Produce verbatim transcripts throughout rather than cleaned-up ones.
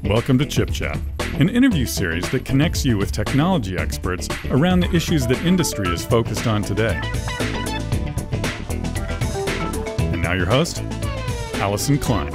Welcome to Chip Chat, an interview series that connects you with technology experts around the issues that industry is focused on today. And now your host, Allison Klein.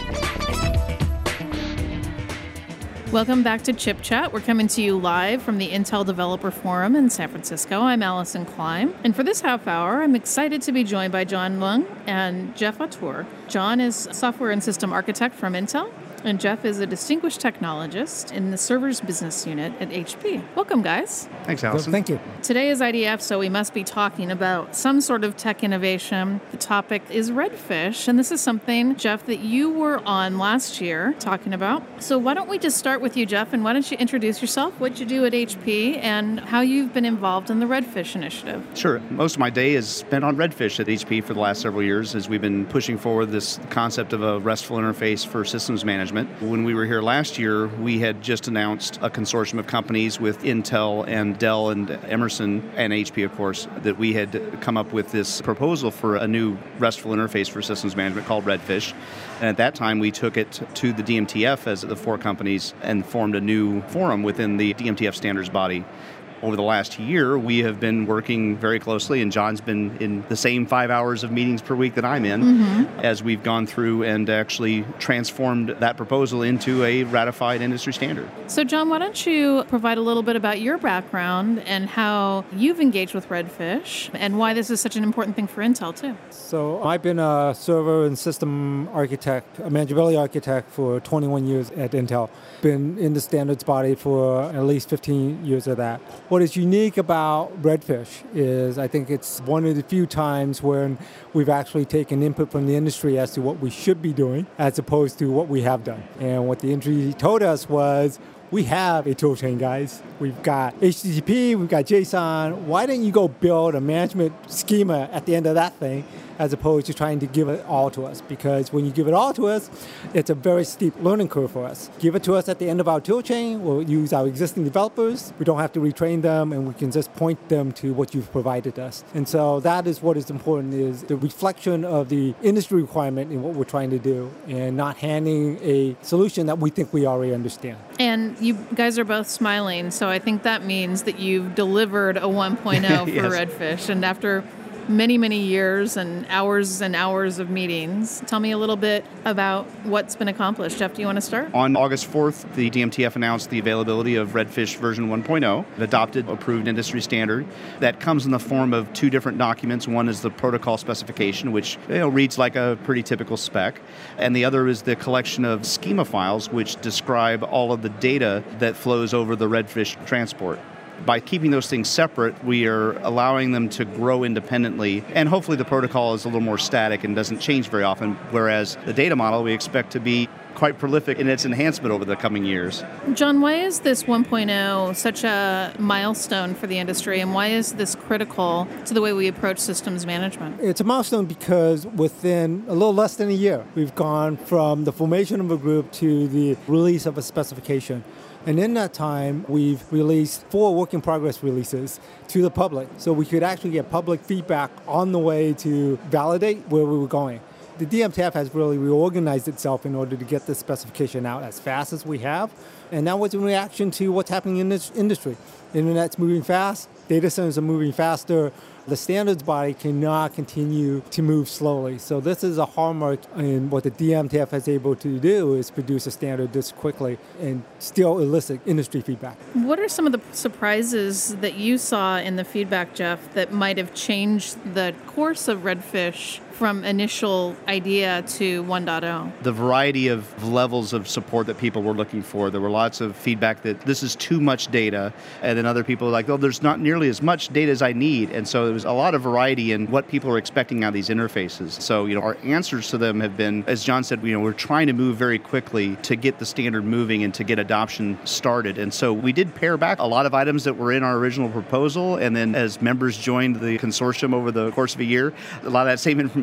Welcome back to Chip Chat. We're coming to you live from the Intel Developer Forum in San Francisco. I'm Allison Klein. And for this half hour, I'm excited to be joined by John Leung and Jeff Autour. John is software and system architect from Intel, and Jeff is a distinguished technologist in the servers business unit at H P. Welcome, guys. Thanks, Allison. Well, thank you. Today is I D F, so we must be talking about some sort of tech innovation. The topic is Redfish, and this is something, Jeff, that you were on last year talking about. So why don't we just start with you, Jeff, and why don't you introduce yourself, what you do at H P, and how you've been involved in the Redfish initiative? Sure. Most of my day is spent on Redfish at H P for the last several years as we've been pushing forward this concept of a RESTful interface for systems management. When we were here last year, we had just announced a consortium of companies with Intel and Dell and Emerson and H P, of course, that we had come up with this proposal for a new RESTful interface for systems management called Redfish. And at that time, we took it to the D M T F as the four companies and formed a new forum within the D M T F standards body. Over the last year, we have been working very closely, and John's been in the same five hours of meetings per week that I'm in, mm-hmm. as we've gone through and actually transformed that proposal into a ratified industry standard. So, John, why don't you provide a little bit about your background and how you've engaged with Redfish and why this is such an important thing for Intel, too? So I've been a server and system architect, a manageability architect for twenty-one years at Intel. Been in the standards body for at least fifteen years of that. What is unique about Redfish is I think it's one of the few times when we've actually taken input from the industry as to what we should be doing as opposed to what we have done. And what the industry told us was, we have a toolchain, guys. We've got H T T P, we've got JSON. Why didn't you go build a management schema at the end of that thing as opposed to trying to give it all to us? Because when you give it all to us, it's a very steep learning curve for us. Give it to us at the end of our toolchain. We'll use our existing developers. We don't have to retrain them, and we can just point them to what you've provided us. And so that is what is important, is the reflection of the industry requirement in what we're trying to do and not handing a solution that we think we already understand. And you guys are both smiling, so I think that means that you've delivered a one point oh for yes. Redfish. And after many, many years and hours and hours of meetings, tell me a little bit about what's been accomplished. Jeff, do you want to start? On August fourth, the D M T F announced the availability of Redfish version one point oh, an adopted, approved industry standard that comes in the form of two different documents. One is the protocol specification, which you know, reads like a pretty typical spec, and the other is the collection of schema files, which describe all of the data that flows over the Redfish transport. By keeping those things separate, we are allowing them to grow independently, and hopefully the protocol is a little more static and doesn't change very often, whereas the data model we expect to be quite prolific in its enhancement over the coming years. John, why is this one point oh such a milestone for the industry, and why is this critical to the way we approach systems management? It's a milestone because within a little less than a year, we've gone from the formation of a group to the release of a specification. And in that time, we've released four work-in-progress releases to the public, so we could actually get public feedback on the way to validate where we were going. The D M T F has really reorganized itself in order to get this specification out as fast as we have, and that was in reaction to what's happening in this industry. The internet's moving fast, data centers are moving faster. The standards body cannot continue to move slowly. So this is a hallmark in what the D M T F is able to do, is produce a standard this quickly and still elicit industry feedback. What are some of the surprises that you saw in the feedback, Jeff, that might have changed the course of Redfish from initial idea to one point oh? The variety of levels of support that people were looking for. There were lots of feedback that this is too much data, and then other people were like, oh, there's not nearly as much data as I need. And so there was a lot of variety in what people are expecting out of these interfaces. So, you know, our answers to them have been, as John said, you know, we're trying to move very quickly to get the standard moving and to get adoption started. And so we did pare back a lot of items that were in our original proposal, and then as members joined the consortium over the course of a year, a lot of that same information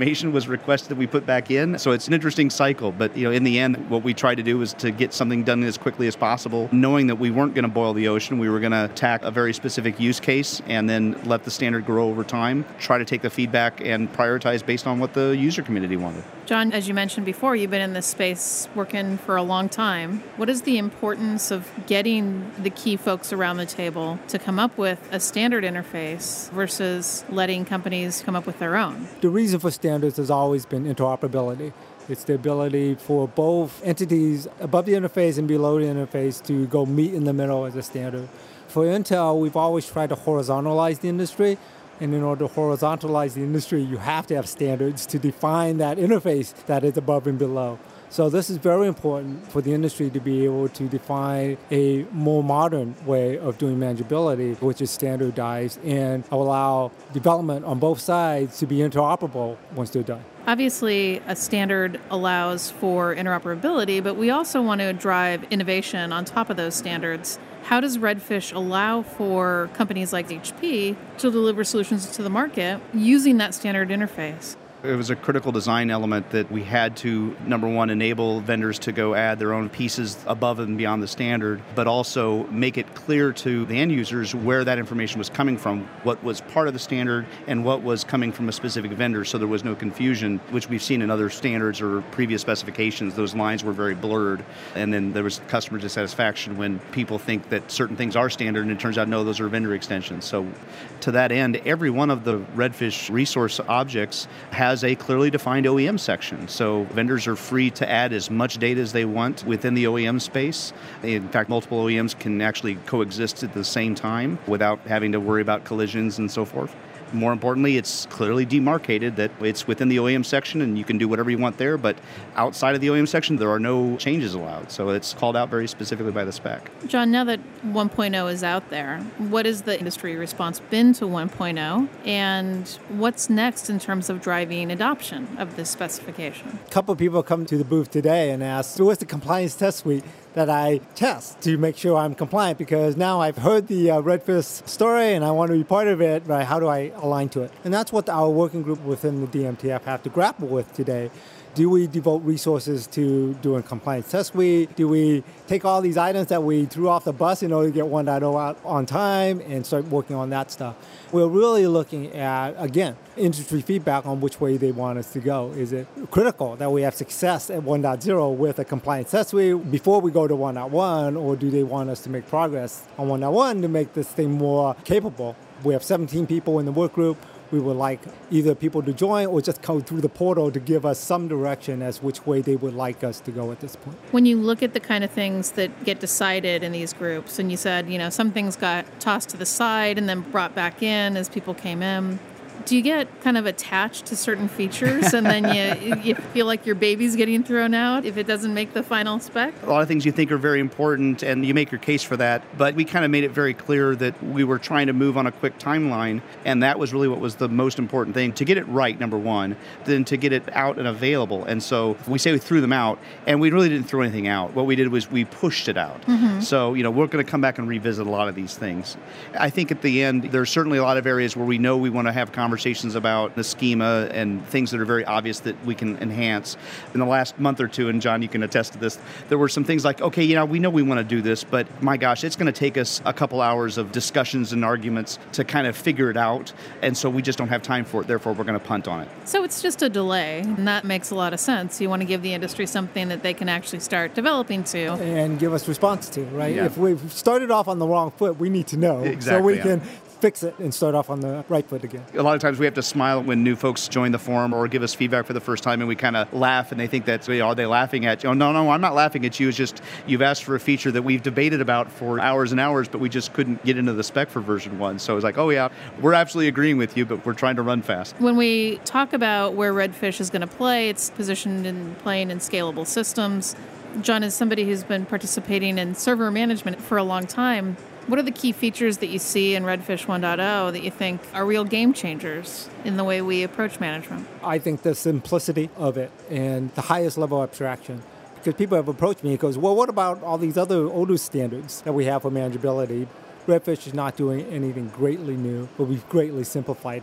information was requested that we put back in. So it's an interesting cycle. But you know, in the end, what we tried to do was to get something done as quickly as possible, knowing that we weren't going to boil the ocean. We were going to attack a very specific use case and then let the standard grow over time, try to take the feedback and prioritize based on what the user community wanted. John, as you mentioned before, you've been in this space working for a long time. What is the importance of getting the key folks around the table to come up with a standard interface versus letting companies come up with their own? The reason for standards has always been interoperability. It's the ability for both entities above the interface and below the interface to go meet in the middle as a standard. For Intel, we've always tried to horizontalize the industry. And in order to horizontalize the industry, you have to have standards to define that interface that is above and below. So this is very important for the industry to be able to define a more modern way of doing manageability, which is standardized, and allow development on both sides to be interoperable once they're done. Obviously, a standard allows for interoperability, but we also want to drive innovation on top of those standards. How does Redfish allow for companies like H P to deliver solutions to the market using that standard interface? It was a critical design element that we had to, number one, enable vendors to go add their own pieces above and beyond the standard, but also make it clear to the end users where that information was coming from, what was part of the standard and what was coming from a specific vendor, so there was no confusion, which we've seen in other standards or previous specifications. Those lines were very blurred, and then there was customer dissatisfaction when people think that certain things are standard and it turns out, no, those are vendor extensions. So to that end, every one of the Redfish resource objects has has a clearly defined O E M section. So vendors are free to add as much data as they want within the O E M space. In fact, multiple O E Ms can actually coexist at the same time without having to worry about collisions and so forth. More importantly, it's clearly demarcated that it's within the O E M section and you can do whatever you want there, but outside of the O E M section, there are no changes allowed. So it's called out very specifically by the spec. John, now that one point oh is out there, what has the industry response been to one point oh? And what's next in terms of driving adoption of this specification? A couple of people come to the booth today and ask, so what's the compliance test suite that I test to make sure I'm compliant? Because now I've heard the uh, Redfish story and I want to be part of it, but how do I align to it? And that's what our working group within the D M T F have to grapple with today. Do we devote resources to doing compliance test suite? Do we take all these items that we threw off the bus in order to get one point oh out on time and start working on that stuff? We're really looking at, again, industry feedback on which way they want us to go. Is it critical that we have success at one point oh with a compliance test suite before we go to one point one, or do they want us to make progress on one point one to make this thing more capable? We have seventeen people in the work group. We would like either people to join or just come through the portal to give us some direction as which way they would like us to go at this point. When you look at the kind of things that get decided in these groups, and you said, you know, some things got tossed to the side and then brought back in as people came in, do you get kind of attached to certain features and then you you feel like your baby's getting thrown out if it doesn't make the final spec? A lot of things you think are very important and you make your case for that, but we kind of made it very clear that we were trying to move on a quick timeline, and that was really what was the most important thing, to get it right, number one, then to get it out and available. And so we say we threw them out, and we really didn't throw anything out. What we did was we pushed it out. Mm-hmm. So, you know, we're going to come back and revisit a lot of these things. I think at the end, there's certainly a lot of areas where we know we want to have conversations Conversations about the schema and things that are very obvious that we can enhance. In the last month or two, and John, you can attest to this, there were some things like, okay, you know, we know we want to do this, but my gosh, it's going to take us a couple hours of discussions and arguments to kind of figure it out, and so we just don't have time for it, therefore we're going to punt on it. So it's just a delay, and that makes a lot of sense. You want to give the industry something that they can actually start developing to. And give us response to, right? Yeah. If we've started off on the wrong foot, we need to know. Exactly, so we yeah. can fix it and start off on the right foot again. A lot of times we have to smile when new folks join the forum or give us feedback for the first time, and we kind of laugh, and they think that's, are they laughing at you? Oh, no, no, I'm not laughing at you. It's just you've asked for a feature that we've debated about for hours and hours, but we just couldn't get into the spec for version one. So it's like, oh yeah, we're absolutely agreeing with you, but we're trying to run fast. When we talk about where Redfish is going to play, it's positioned in playing in scalable systems. John, is somebody who's been participating in server management for a long time. What are the key features that you see in Redfish one point oh that you think are real game changers in the way we approach management? I think the simplicity of it and the highest level of abstraction. Because people have approached me and goes, well, what about all these other older standards that we have for manageability? Redfish is not doing anything greatly new, but we've greatly simplified it.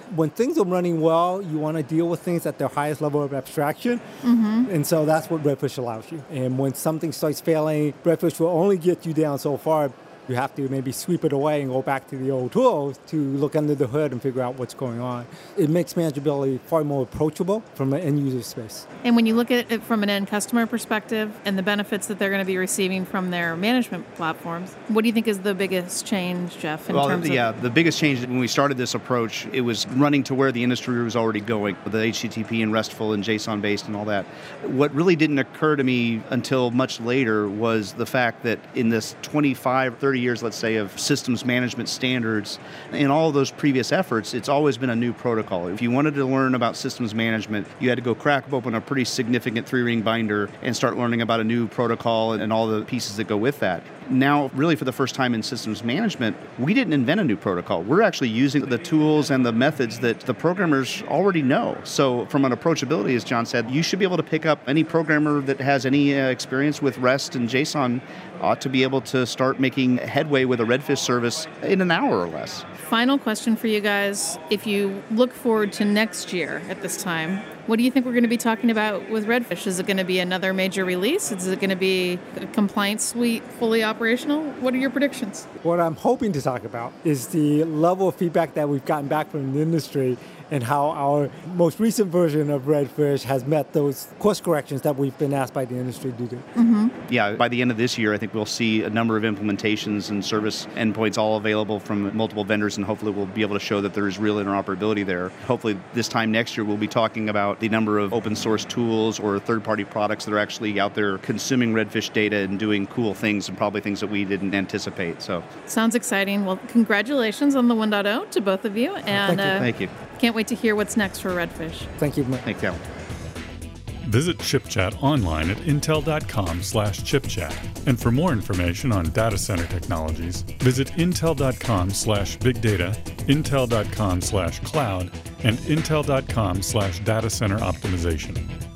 When things are running well, you want to deal with things at their highest level of abstraction. Mm-hmm. And so that's what Redfish allows you. And when something starts failing, Redfish will only get you down so far. You have to maybe sweep it away and go back to the old tools to look under the hood and figure out what's going on. It makes manageability far more approachable from an end user space. And when you look at it from an end customer perspective and the benefits that they're going to be receiving from their management platforms, what do you think is the biggest change, Jeff, in well, terms yeah, of... the biggest change when we started this approach, it was running to where the industry was already going, with the H T T P and RESTful and JSON-based and all that. What really didn't occur to me until much later was the fact that in this twenty-five, thirty years, let's say, of systems management standards, in all of those previous efforts, it's always been a new protocol. If you wanted to learn about systems management, you had to go crack open a pretty significant three-ring binder and start learning about a new protocol and all the pieces that go with that. Now, really for the first time in systems management, we didn't invent a new protocol. We're actually using the tools and the methods that the programmers already know. So from an approachability, as John said, you should be able to pick up any programmer that has any uh, experience with REST and JSON ought to be able to start making headway with a Redfish service in an hour or less. Final question for you guys. If you look forward to next year at this time, what do you think we're going to be talking about with Redfish? Is it going to be another major release? Is it going to be a compliance suite fully operational? What are your predictions? What I'm hoping to talk about is the level of feedback that we've gotten back from the industry and how our most recent version of Redfish has met those course corrections that we've been asked by the industry to do. Mm-hmm. Yeah, by the end of this year, I think we'll see a number of implementations and service endpoints all available from multiple vendors, and hopefully we'll be able to show that there is real interoperability there. Hopefully this time next year, we'll be talking about the number of open source tools or third-party products that are actually out there consuming Redfish data and doing cool things, and probably things that we didn't anticipate. So sounds exciting. Well, congratulations on the one point oh to both of you. And Thank you. Uh, Thank you. Can't wait to hear what's next for Redfish. Thank you. Thank you. Visit ChipChat online at intel.com slash chipchat. And for more information on data center technologies, visit intel.com slash big data, intel.com slash cloud, and intel.com slash data center optimization.